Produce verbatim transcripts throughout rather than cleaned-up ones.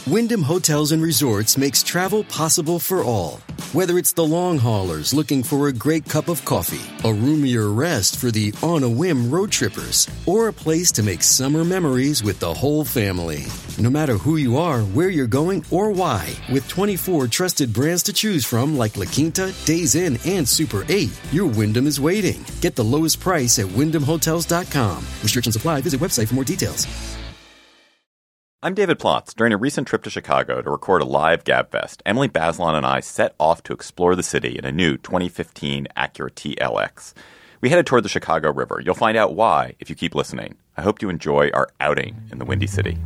Wyndham Hotels and Resorts makes travel possible for all. Whether it's the long haulers looking for a great cup of coffee, a roomier rest for the on-a-whim road trippers, or a place to make summer memories with the whole family. No matter who you are, where you're going, or why, with twenty-four trusted brands to choose from like La Quinta, Days Inn, and Super eight, your Wyndham is waiting. Get the lowest price at wyndham hotels dot com. Restrictions apply. Visit website for more details. I'm David Plotz. During a recent trip to Chicago to record a live GabFest, Emily Bazelon and I set off to explore the city in a new twenty fifteen Acura T L X. We headed toward the Chicago River. You'll find out why if you keep listening. I hope you enjoy our outing in the Windy City.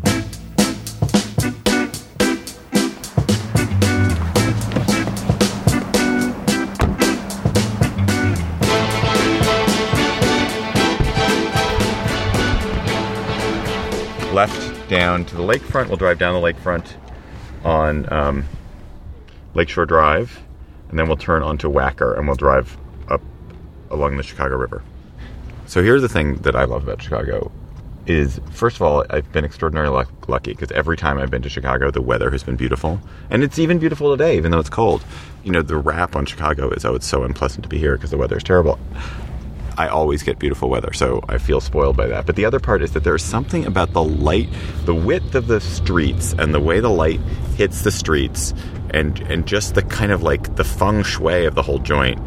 Left down to the lakefront. We'll drive down the lakefront on um, Lakeshore Drive, and then we'll turn onto Wacker, and we'll drive up along the Chicago River. So here's the thing that I love about Chicago is, first of all, I've been extraordinarily luck- lucky because every time I've been to Chicago, the weather has been beautiful. And it's even beautiful today, even though it's cold. You know, the rap on Chicago is, oh, it's so unpleasant to be here because the weather is terrible. I always get beautiful weather, so I feel spoiled by that. But the other part is that there's something about the light, the width of the streets, and the way the light hits the streets, and and just the kind of like the feng shui of the whole joint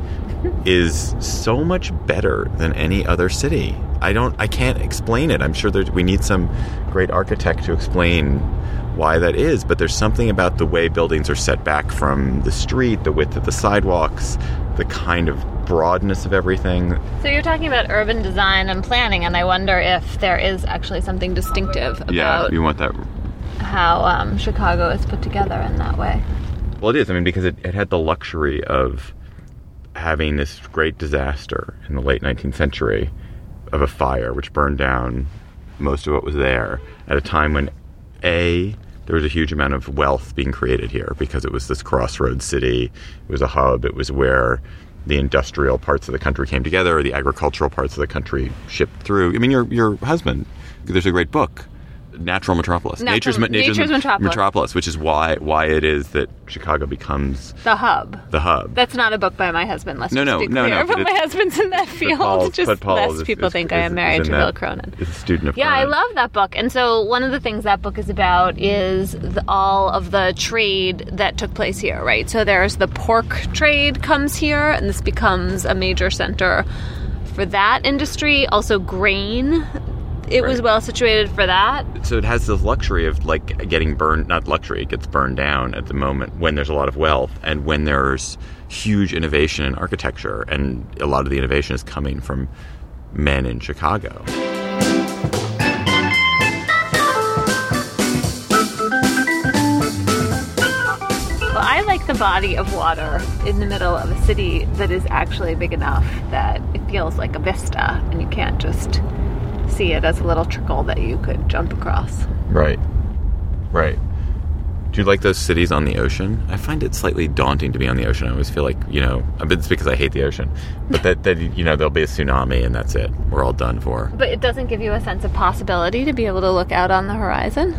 is so much better than any other city. I don't, I can't explain it. I'm sure there's, we need some great architect to explain why that is, but there's something about the way buildings are set back from the street, the width of the sidewalks, the kind of broadness of everything. So you're talking about urban design and planning, and I wonder if there is actually something distinctive about yeah, you want that. how um, Chicago is put together in that way. Well, it is. I mean, because it, it had the luxury of having this great disaster in the late nineteenth century of a fire which burned down most of what was there at a time when, A, there was a huge amount of wealth being created here because it was this crossroads city. It was a hub. It was where the industrial parts of the country came together, or the agricultural parts of the country shipped through. I mean, your your husband, there's a great book, Natural Metropolis. Natural, Nature's, Nature's, Nature's Metropolis. Metropolis, which is why why it is that Chicago becomes the hub. The hub. That's not a book by my husband. Let's no, just no, be no, clear. no. But my husband's in that field. Paul's, just Paul's less is, people is, think is, I am married to Bill Cronin. Is a student of Yeah, Cronin. I love that book. And so one of the things that book is about is the, all of the trade that took place here, right? So there's the pork trade comes here, and this becomes a major center for that industry. Also grain. It right. was well situated for that. So it has this luxury of like getting burned, not luxury, it gets burned down at the moment when there's a lot of wealth and when there's huge innovation in architecture, and a lot of the innovation is coming from men in Chicago. Well, I like the body of water in the middle of a city that is actually big enough that it feels like a vista and you can't just see it as a little trickle that you could jump across. Right. Right. Do you like those cities on the ocean? I find it slightly daunting to be on the ocean. I always feel like, you know, it's because I hate the ocean. But that, that you know, there'll be a tsunami and that's it. We're all done for. But it doesn't give you a sense of possibility to be able to look out on the horizon?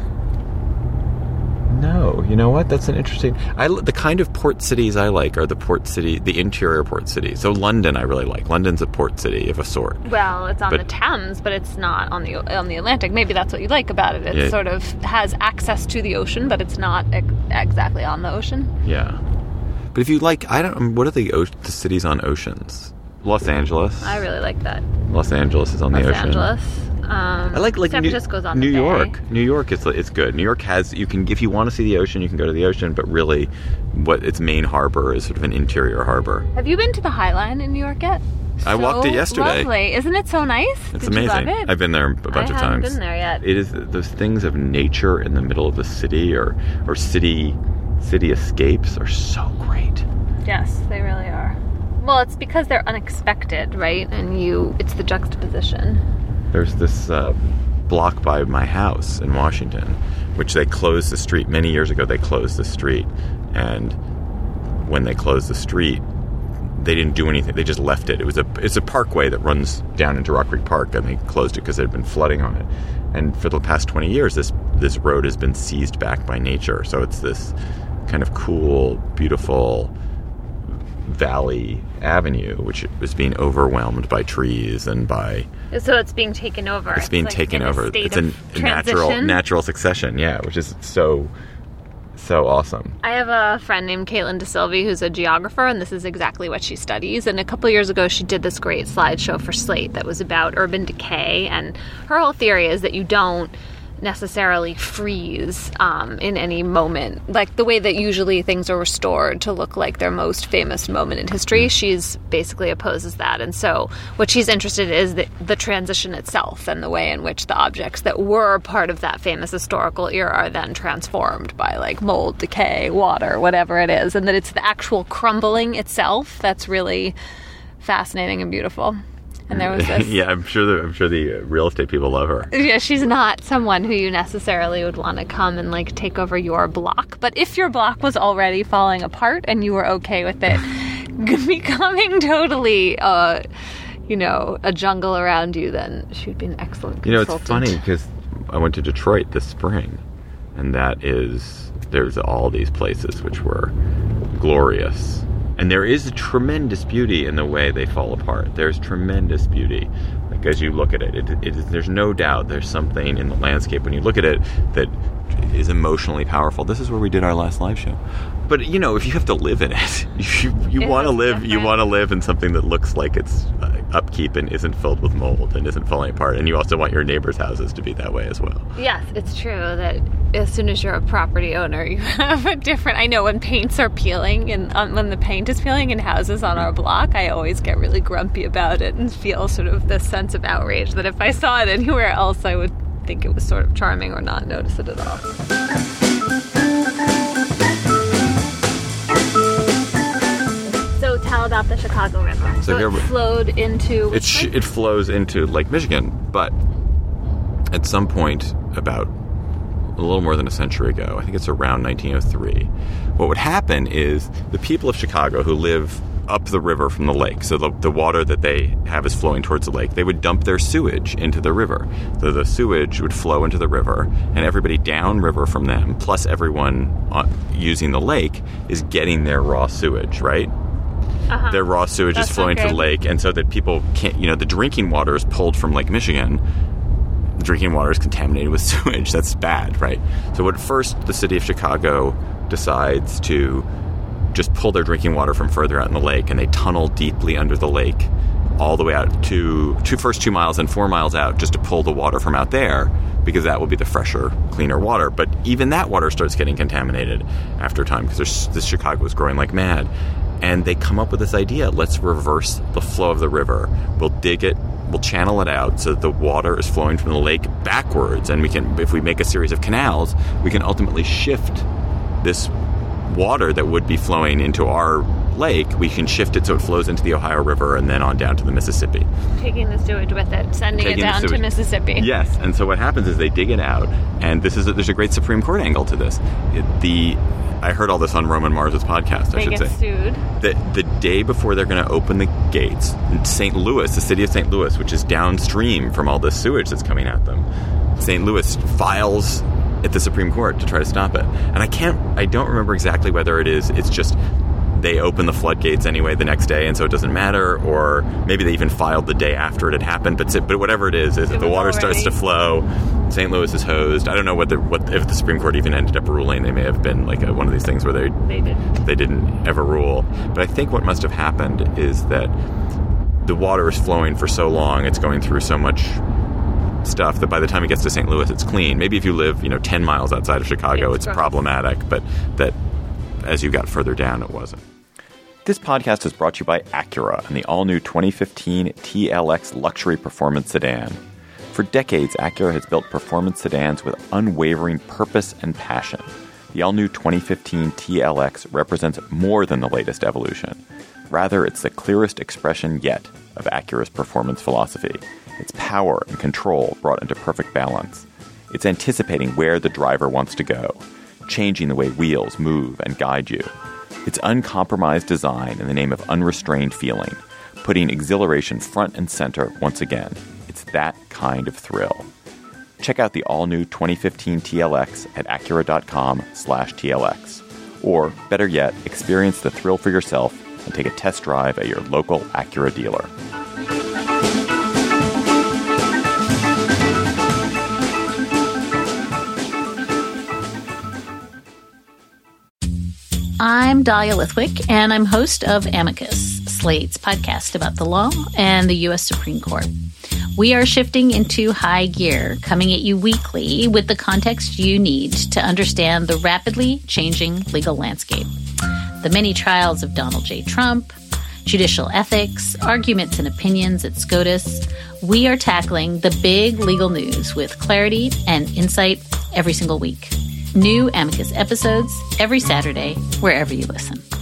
No. You know what? That's an interesting... I, the kind of port cities I like are the port city, the interior port cities. So London I really like. London's a port city of a sort. Well, it's on but, the Thames, but it's not on the on the Atlantic. Maybe that's what you like about it. It yeah. sort of has access to the ocean, but it's not ex- exactly on the ocean. Yeah. But if you like... I don't... What are the, o- the cities on oceans? Los Angeles. I really like that. Los Angeles is on Los the ocean. Los Angeles. Um, I like like San New, Francisco's on New the York. bay. New York is it's good. New York has you can if you want to see the ocean, you can go to the ocean, but really, what its main harbor is sort of an interior harbor. Have you been to the High Line in New York yet? I so walked it yesterday. Lovely, isn't it so nice? It's Did amazing. You love it? I've been there a bunch I of times. I haven't been there yet. It is those things of nature in the middle of the city, or or city city escapes are so great. Yes, they really are. Well, it's because they're unexpected, right? And you, it's the juxtaposition. There's this uh, block by my house in Washington, which they closed the street. Many years ago, they closed the street. And when they closed the street, they didn't do anything. They just left it. It was a it's a parkway that runs down into Rock Creek Park, and they closed it because there had been flooding on it. And for the past twenty years, this this road has been seized back by nature. So it's this kind of cool, beautiful valley avenue, which was being overwhelmed by trees and by... So it's being taken over. It's being it's taken like over. It's a transition. natural natural succession, yeah, which is so... So awesome. I have a friend named Caitlin DeSilvi who's a geographer, and this is exactly what she studies. And a couple years ago, she did this great slideshow for Slate that was about urban decay. And her whole theory is that you don't necessarily freeze um, in any moment, like the way that usually things are restored to look like their most famous moment in history. She's basically opposes that. And so what she's interested in is the, the transition itself and the way in which the objects that were part of that famous historical era are then transformed by like mold, decay, water, whatever it is, and that it's the actual crumbling itself that's really fascinating and beautiful. And there was this... yeah, I'm sure the, I'm sure the real estate people love her. Yeah, she's not someone who you necessarily would want to come and, like, take over your block. But if your block was already falling apart and you were okay with it becoming totally, uh, you know, a jungle around you, then she would be an excellent consultant. You know, it's funny because I went to Detroit this spring, and that is... There's all these places which were glorious. And there is a tremendous beauty in the way they fall apart. There's tremendous beauty. Like, as you look at it, it, it is, there's no doubt there's something in the landscape when you look at it that is emotionally powerful. This is where we did our last live show. But, you know, if you have to live in it, you, you want to live different. You want to live in something that looks like it's uh, upkeep and isn't filled with mold and isn't falling apart. And you also want your neighbors' houses to be that way as well. Yes, it's true that as soon as you're a property owner, you have a different... I know when paints are peeling and um, when the paint is peeling in houses on our block, I always get really grumpy about it and feel sort of this sense of outrage that if I saw it anywhere else, I would think it was sort of charming or not notice it at all. So tell about the Chicago River. So, so here it flowed into... It, sh- it flows into Lake Michigan, but at some point about a little more than a century ago, I think it's around nineteen oh three, what would happen is the people of Chicago who live up the river from the lake, so the, the water that they have is flowing towards the lake, they would dump their sewage into the river. So the sewage would flow into the river, and everybody downriver from them, plus everyone on, using the lake, is getting their raw sewage, right? Uh-huh. Their raw sewage That's is flowing to the lake, and so that people can't, you know, the drinking water is pulled from Lake Michigan. The drinking water is contaminated with sewage. That's bad, right? So at first, the city of Chicago decides to just pull their drinking water from further out in the lake, and they tunnel deeply under the lake all the way out to two first two miles and four miles out just to pull the water from out there, because that will be the fresher, cleaner water. But even that water starts getting contaminated after time because this Chicago is growing like mad. And they come up with this idea, let's reverse the flow of the river. We'll dig it, we'll channel it out so that the water is flowing from the lake backwards, and we can, if we make a series of canals, we can ultimately shift this water that would be flowing into our lake, we can shift it so it flows into the Ohio River and then on down to the Mississippi. Taking the sewage with it, sending Taking it down to Mississippi. Yes, and so what happens is they dig it out, and this is a, there's a great Supreme Court angle to this. It, the I heard all this on Roman Mars' podcast, they I should get say. Sued. The, the day before they're going to open the gates, Saint Louis, the city of Saint Louis, which is downstream from all this sewage that's coming at them, Saint Louis files at the Supreme Court to try to stop it. And I can't, I don't remember exactly whether it is, it's just they open the floodgates anyway the next day and so it doesn't matter, or maybe they even filed the day after it had happened, but but whatever it is, is if the water already starts to flow, Saint Louis is hosed. I don't know what the, what if the Supreme Court even ended up ruling. They may have been like a, one of these things where they, they, didn't. they didn't ever rule. But I think what must have happened is that the water is flowing for so long, it's going through so much stuff that by the time it gets to Saint Louis, it's clean. Maybe if you live, you know, ten miles outside of Chicago, it's, it's problematic, but that as you got further down, it wasn't. This podcast is brought to you by Acura and the all-new twenty fifteen T L X luxury performance sedan. For decades, Acura has built performance sedans with unwavering purpose and passion. The all-new twenty fifteen T L X represents more than the latest evolution. Rather, it's the clearest expression yet of Acura's performance philosophy. It's power and control brought into perfect balance. It's anticipating where the driver wants to go, changing the way wheels move and guide you. It's uncompromised design in the name of unrestrained feeling, putting exhilaration front and center once again. It's that kind of thrill. Check out the all-new twenty fifteen T L X at Acura.com slash TLX. Or, better yet, experience the thrill for yourself and take a test drive at your local Acura dealer. I'm Dahlia Lithwick, and I'm host of Amicus, Slate's podcast about the law and the U S Supreme Court. We are shifting into high gear, coming at you weekly with the context you need to understand the rapidly changing legal landscape. The many trials of Donald J. Trump, judicial ethics, arguments and opinions at SCOTUS. We are tackling the big legal news with clarity and insight every single week. New Amicus episodes every Saturday, wherever you listen.